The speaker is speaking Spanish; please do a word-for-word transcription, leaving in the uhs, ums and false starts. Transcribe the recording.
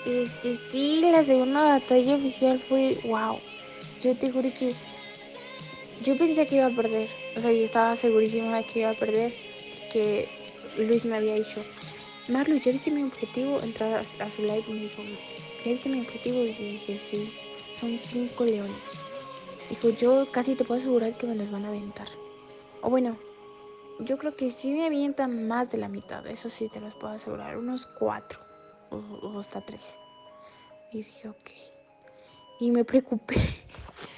Este, sí, la segunda batalla oficial fue, wow. Yo te juro que yo pensé que iba a perder. O sea, yo estaba segurísima de que iba a perder. Que Luis me había dicho, Marlo, ¿ya viste mi objetivo? Entrar a, a su live y me dijo, ¿ya viste mi objetivo? Y yo dije, sí, son cinco leones. Dijo, yo casi te puedo asegurar que me los van a aventar. O bueno, yo creo que sí me avientan más de la mitad, eso sí te los puedo asegurar, unos cuatro o, o hasta tres. Y dije, ok. Y me preocupé.